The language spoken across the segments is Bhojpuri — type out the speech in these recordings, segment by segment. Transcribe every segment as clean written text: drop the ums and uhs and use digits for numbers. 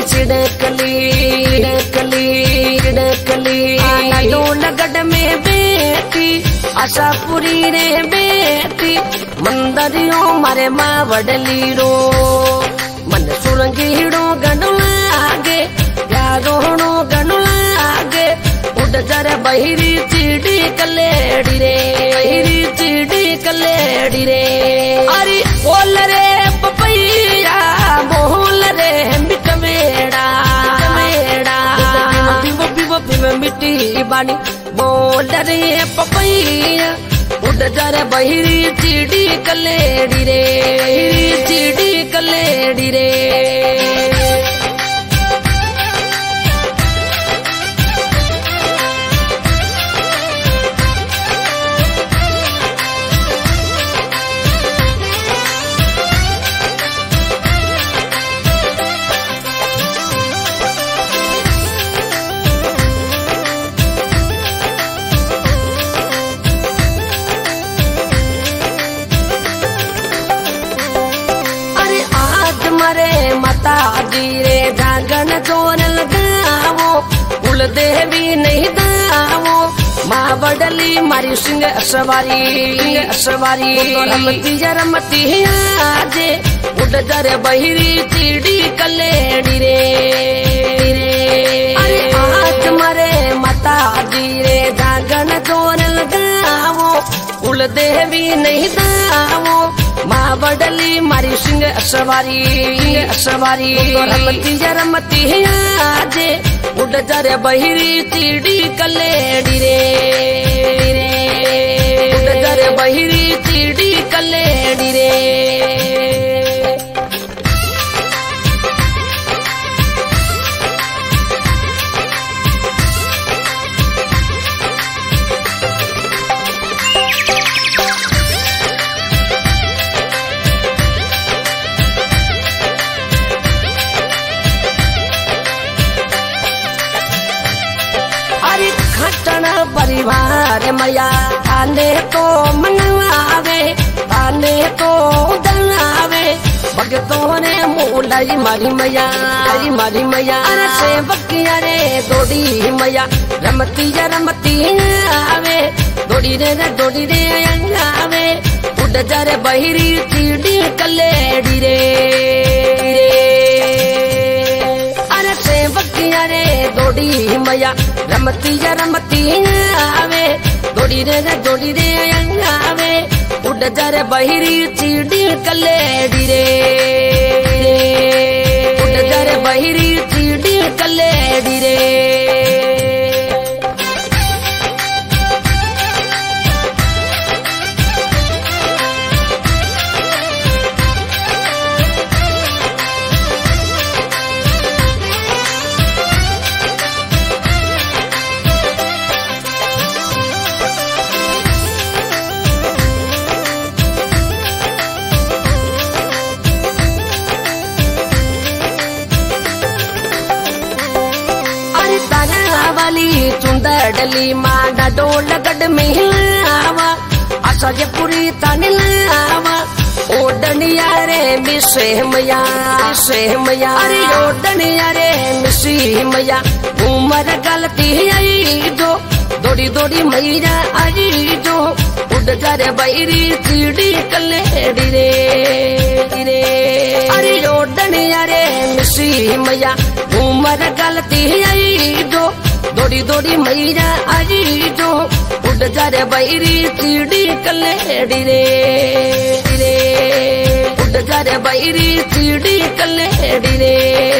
चिड़कली डोलगढ़ में बेटी आशापुरी रे बेटी मंदरियों मारे माँ वडली रो मन सुरंगीड़ो गण लागे यारोणो गण लागे उड़ जर बहिरी चिड़ी कलेड़ी रे अरे बोल रे पपैया बोल रे मिटमेड़ा मिट्टी बानी बोल रे पपैया उड़ जर बहिरी चिड़ी कलेड़ी रे माता जी रे जागन जोर लगावो कुल देवी नहीं दावो माँ बडली मारी सिंह सवारी रमती आजे उड़ जर बहिरी चिड़ी कलेड़ी रे अरे आज मारे माता जी रे जागन जोर लगावो कुल देवी नहीं दावो माँ बडली मारी सिंह सवारी रमती आजे उड़ जर बहिरी चिड़ी कलेड़ी रे उड़ जर बहिरी चिड़ी कलेड़ी रे परिवार मया ताने तो मंगवावे ताने तो दलावे भगतों ने मोलाई मारी मैया अरे सेवकिया रे दौड़ी मैया रमती आवे दौड़ी रे आवे उड़ जर बहिरी चिड़ी कलेड़ी रे अरे सेवकिया रे दौड़ी मैया रमती आवे दौड़ी रे आवे उड़ जर बहिरी चिड़ी कलेड़ी रे उड़ जर बहिरी चिड़ी कलेड़ी रे चुंदड़ली माँ डोलगढ़ में हिलावा आशापुरी तनिलावा ओडनिया रे मिसे मैया अरे ओडनिया रे मिसी मैया उमर गलती आई जो दौड़ी मैया आई जो उड़ जर बहिरी चिड़ी कलेड़ी रे अरे ओडनिया रे मिसी मैया उमर गलती आई जो दौड़ी मैया आई जो उड़ जर बहिरी चिड़ी कलेड़ी रे उड़ जर बहिरी चिड़ी कलेड़ी रे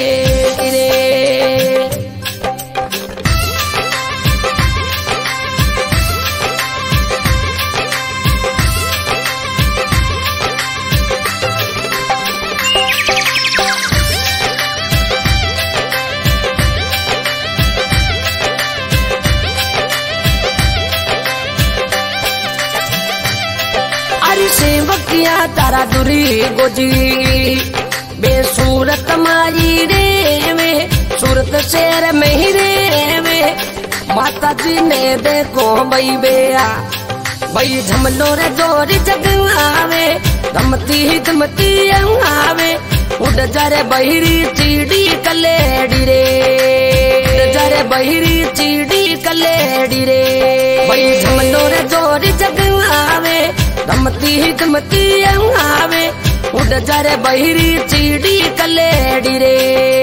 सेवकिया तारा दुरी गोजी बेसूरत माई रे वे सूरत शहर में ही रे वे माता जी ने देखो बई बेया बई झमलो रे जोरी जग आवे धमती आवे उड़ जा रे बहिरी चिड़ी कलेड़ी रे, उड़ जा रे बहिरी चिड़ी कलेड़ी रे। भाई झमलो रे जोर जगावे गमती गमती आवे, उड़ जा रे बहिरी चिड़ी कलेड़ी रे,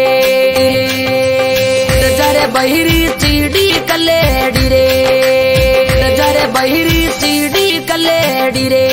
उड़ जा रे बहिरी चिड़ी कलेड़ी रे, उड़ जा रे बहिरी चिड़ी कलेड़ी रे।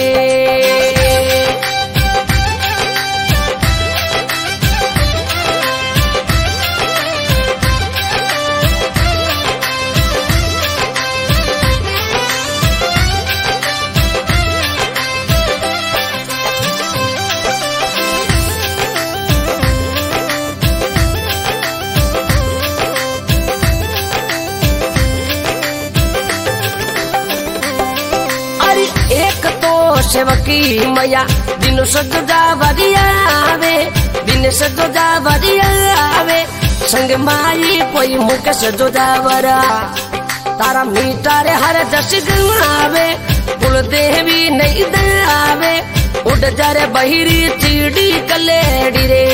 एक तो सेवकी मैया दिन सजोजा वरियावे, दिन सजोजा वरियावे, संग माई कोई मुख सजोजा वरा, तारा मीठा रे हर जस गावे, कुल देवी नहीं दावे, उड़ जा रे बहिरी चिड़ी कलेड़ी रे,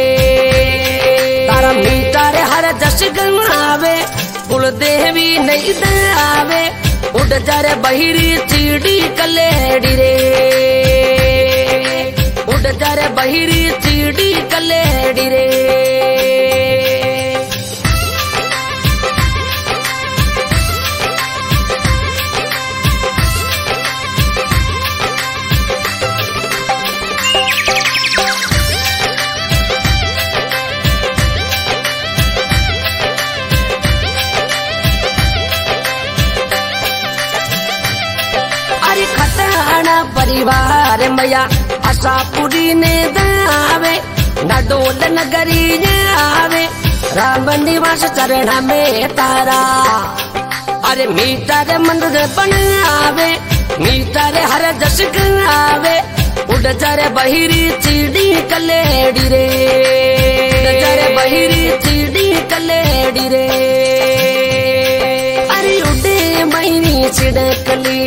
तारा मीठा रे हर जस गावे, कुल देवी नहीं दावे, उड़ जा रे बहिरी चिड़ी कलेड़ी रे, उड़ जा रे बहिरी चिड़ी कलेड़ी रे। खटाना परिवार मैया आशापुरी ने दावे, नडोल नगरी आवे, राम निवास चरण में तारा, अरे मीठा रे मंदिर बनावे, मीठा रे हर जस गावे, उड़ जा रे बहिरी चिड़ी कलेड़ी रे, उड़ जा रे बहिरी चिड़ी कलेड़ी रे। अरे उड़े बहिरी चिड़कली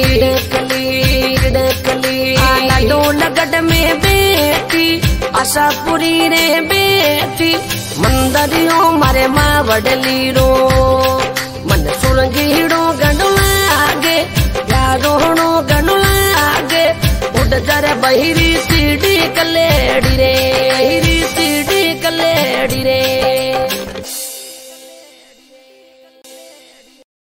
डोलगढ़ में बेटी आशापुरी रे बेटी, मंदरियों मारे माँ वडली रो, मन सुरंगीड़ो गणु लागे, यारोणो गणु लागे, उड़ जा रे बहिरी चिड़ी कलेड़ी रे, बहिरी चिड़ी कलेड़ी रे।